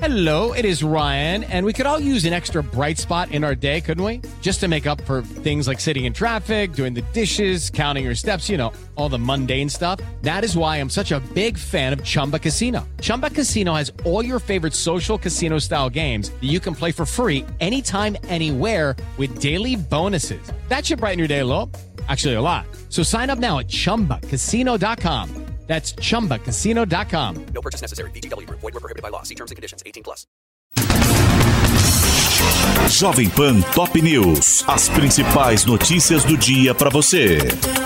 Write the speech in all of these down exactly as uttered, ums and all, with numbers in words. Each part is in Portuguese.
Hello, it is Ryan, and we could all use an extra bright spot in our day, couldn't we? Just to make up for things like sitting in traffic, doing the dishes, counting your steps, you know, all the mundane stuff. That is why I'm such a big fan of Chumba Casino. Chumba Casino has all your favorite social casino-style games that you can play for free anytime, anywhere with daily bonuses. That should brighten your day a little. Actually, a lot. So sign up now at chumba casino dot com. That's chumba casino dot com. No purchase necessary. V G W Group. Void where prohibited by law. See terms and conditions. eighteen plus. Jovem Pan Top News. As principais notícias do dia para você.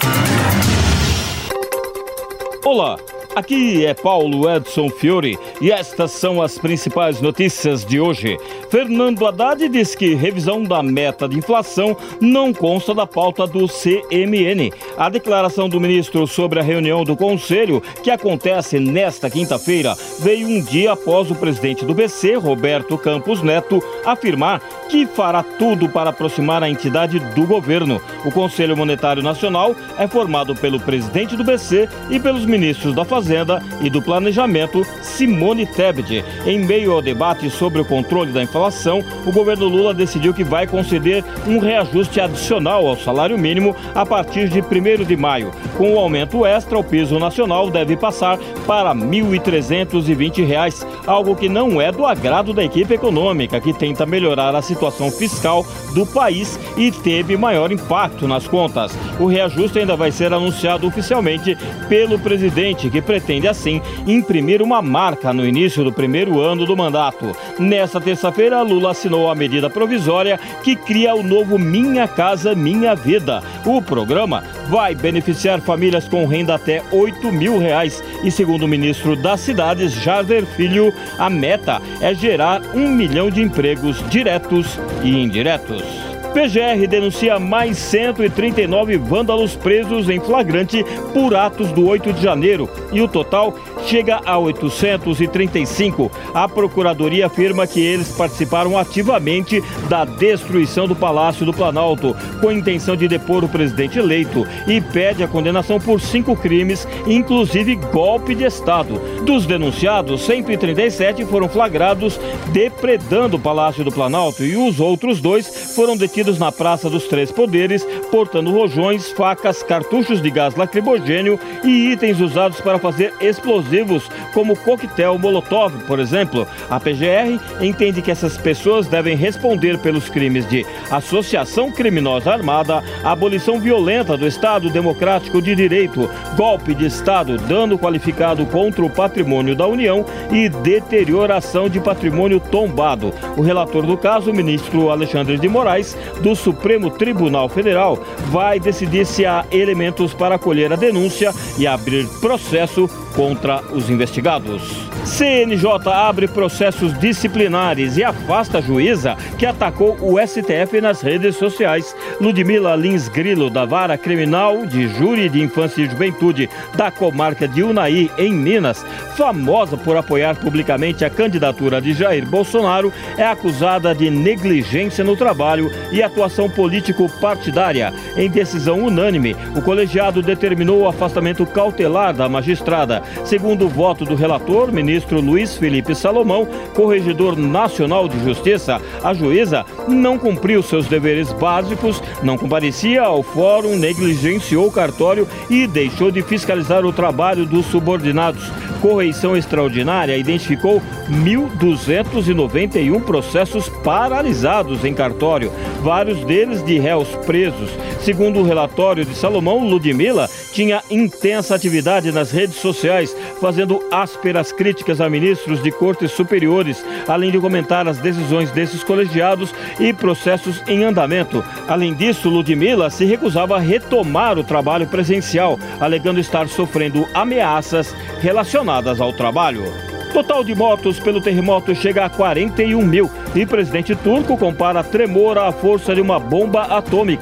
Olá, aqui é Paulo Edson Fiore e estas são as principais notícias de hoje. Fernando Haddad diz que revisão da meta de inflação não consta da pauta do C M N. A declaração do ministro sobre a reunião do Conselho, que acontece nesta quinta-feira, veio um dia após o presidente do B C, Roberto Campos Neto, afirmar que fará tudo para aproximar a entidade do governo. O Conselho Monetário Nacional é formado pelo presidente do B C e pelos ministros da Fazenda e do Planejamento, Simone Tebet. Em meio ao debate sobre o controle da inflação, o governo Lula decidiu que vai conceder um reajuste adicional ao salário mínimo a partir de primeiro de maio. Com o aumento extra, o piso nacional deve passar para mil e trezentos e vinte reais, algo que não é do agrado da equipe econômica, que tenta melhorar a situação fiscal do país e teve maior impacto nas contas. O reajuste ainda vai ser anunciado oficialmente pelo presidente, que pretende assim imprimir uma marca no início do primeiro ano do mandato. Nesta terça-feira, Lula assinou a medida provisória que cria o novo Minha Casa Minha Vida. O programa vai beneficiar famílias com renda até oito mil reais e, segundo o ministro das Cidades, Jarder Filho, a meta é gerar um milhão de empregos diretos e indiretos. P G R denuncia mais cento e trinta e nove vândalos presos em flagrante por atos do oito de janeiro e o total chega a oitocentos e trinta e cinco. A Procuradoria afirma que eles participaram ativamente da destruição do Palácio do Planalto, com a intenção de depor o presidente eleito, e pede a condenação por cinco crimes, inclusive golpe de Estado. Dos denunciados, cento e trinta e sete foram flagrados depredando o Palácio do Planalto e os outros dois foram detidos na Praça dos Três Poderes, portando rojões, facas, cartuchos de gás lacrimogênio e itens usados para fazer explosivos, como coquetel molotov, por exemplo. A P G R entende que essas pessoas devem responder pelos crimes de associação criminosa armada, abolição violenta do Estado Democrático de Direito, golpe de Estado, dano qualificado contra o patrimônio da União e deterioração de patrimônio tombado. O relator do caso, o ministro Alexandre de Moraes, do Supremo Tribunal Federal, vai decidir se há elementos para acolher a denúncia e abrir processo contra os investigados. C N J abre processos disciplinares e afasta a juíza que atacou o S T F nas redes sociais. Ludmila Lins Grilo, da Vara Criminal de Júri de Infância e Juventude da comarca de Unai, em Minas, famosa por apoiar publicamente a candidatura de Jair Bolsonaro, é acusada de negligência no trabalho e atuação político-partidária. Em decisão unânime, o colegiado determinou o afastamento cautelar da magistrada. Segundo o voto do relator, ministro Luiz Felipe Salomão, corregedor nacional de justiça, a juíza não cumpriu seus deveres básicos, não comparecia ao fórum, negligenciou o cartório e deixou de fiscalizar o trabalho dos subordinados. Correição Extraordinária identificou mil duzentos e noventa e um processos paralisados em cartório, vários deles de réus presos. Segundo o relatório de Salomão, Ludmila tinha intensa atividade nas redes sociais, fazendo ásperas críticas a ministros de cortes superiores, além de comentar as decisões desses colegiados e processos em andamento. Além disso, Ludmila se recusava a retomar o trabalho presencial, alegando estar sofrendo ameaças relacionadas ao trabalho. Total de mortos pelo terremoto chega a quarenta e um mil e presidente turco compara tremor à força de uma bomba atômica.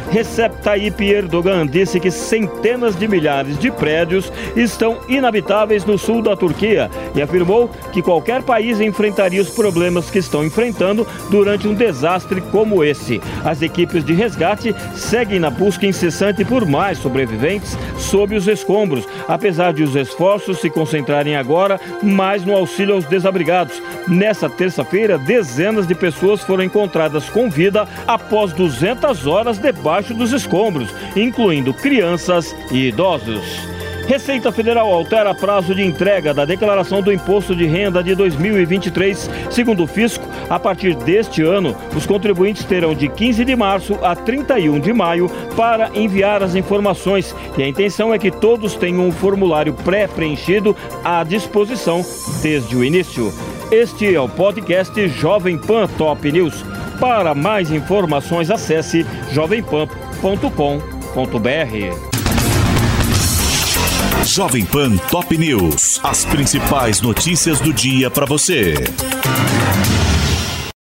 Recep Tayyip Erdogan disse que centenas de milhares de prédios estão inabitáveis no sul da Turquia e afirmou que qualquer país enfrentaria os problemas que estão enfrentando durante um desastre como esse. As equipes de resgate seguem na busca incessante por mais sobreviventes sob os escombros, apesar de os esforços se concentrarem agora mais no auxílio aos desabrigados. Nessa terça-feira, dezenas de pessoas foram encontradas com vida após duzentas horas debaixo dos escombros, incluindo crianças e idosos. Receita Federal altera prazo de entrega da declaração do Imposto de Renda de dois mil e vinte e três. Segundo o Fisco, a partir deste ano, os contribuintes terão de quinze de março a trinta e um de maio para enviar as informações. E a intenção é que todos tenham um formulário pré-preenchido à disposição desde o início. Este é o podcast Jovem Pan Top News. Para mais informações, acesse jovem pan ponto com ponto b r. Jovem Pan Top News. As principais notícias do dia para você.